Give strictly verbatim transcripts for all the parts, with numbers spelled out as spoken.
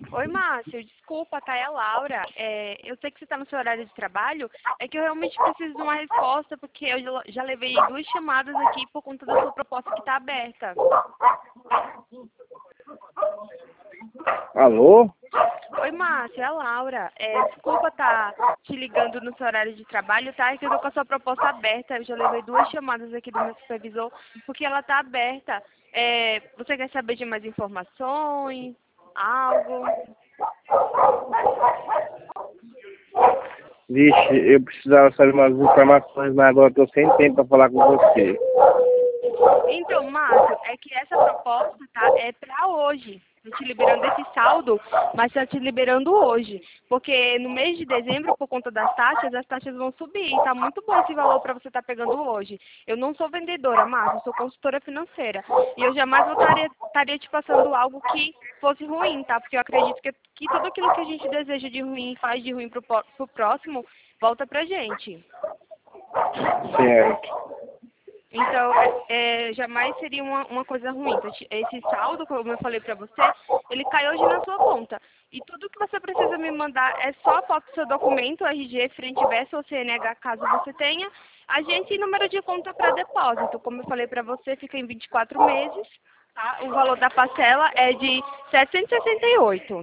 Oi, Márcio, desculpa, tá? É a Laura. É, eu sei que você está no seu horário de trabalho, é que eu realmente preciso de uma resposta, porque eu já já levei duas chamadas aqui por conta da sua proposta que está aberta. Alô? Oi, Márcio, é a Laura. É, desculpa tá te ligando no seu horário de trabalho, tá? É que eu tô com a sua proposta aberta, eu já levei duas chamadas aqui do meu supervisor, porque ela tá aberta. É, você quer saber de mais informações? Algo? Vixe, eu precisava saber umas informações, mas agora eu tô sem tempo para falar com você. Então, Márcio, é que essa proposta, tá, é para hoje. Tô te liberando esse saldo, mas tá te liberando hoje. Porque no mês de dezembro, por conta das taxas, as taxas vão subir. E tá muito bom esse valor para você estar pegando hoje. Eu não sou vendedora, Márcio, eu sou consultora financeira. E eu jamais estaria, estaria te passando algo que fosse ruim, tá? Porque eu acredito que, que tudo aquilo que a gente deseja de ruim e faz de ruim pro, po- pro próximo, volta pra gente. Certo. Então, é, jamais seria uma, uma coisa ruim. Então, esse saldo, como eu falei para você, ele cai hoje na sua conta. E tudo que você precisa me mandar é só a foto do seu documento, R G, frente e verso ou C N H, caso você tenha, agente e número de conta para depósito. Como eu falei para você, fica em vinte e quatro meses. Tá? O valor da parcela é de setecentos e sessenta e oito.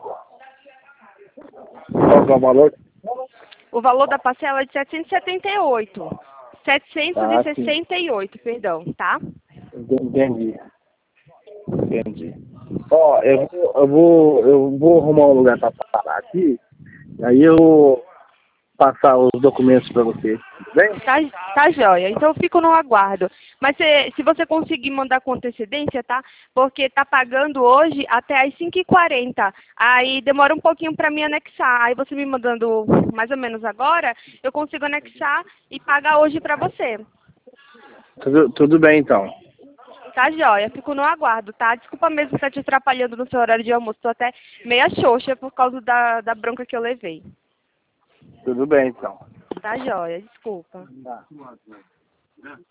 Qual que é o valor? O valor da parcela é de setecentos e setenta e oito. setecentos e Ah, sim. sessenta e oito, perdão, tá? Entendi. Entendi. Ó, eu vou, eu vou, eu vou arrumar um lugar para parar aqui, aí eu vou passar os documentos para você, tudo bem? Tá, tá joia. Então eu fico no aguardo. Mas se, se você conseguir mandar com antecedência, tá? Porque tá pagando hoje até às cinco e quarenta. Aí demora um pouquinho para me anexar. Aí você me mandando mais ou menos agora, eu consigo anexar e pagar hoje para você. Tudo, tudo bem, então. Tá joia. Fico no aguardo, tá? Desculpa mesmo estar te atrapalhando no seu horário de almoço. Tô até meia xoxa por causa da, da bronca que eu levei. Tudo bem, então. Tá joia. Desculpa. Tá.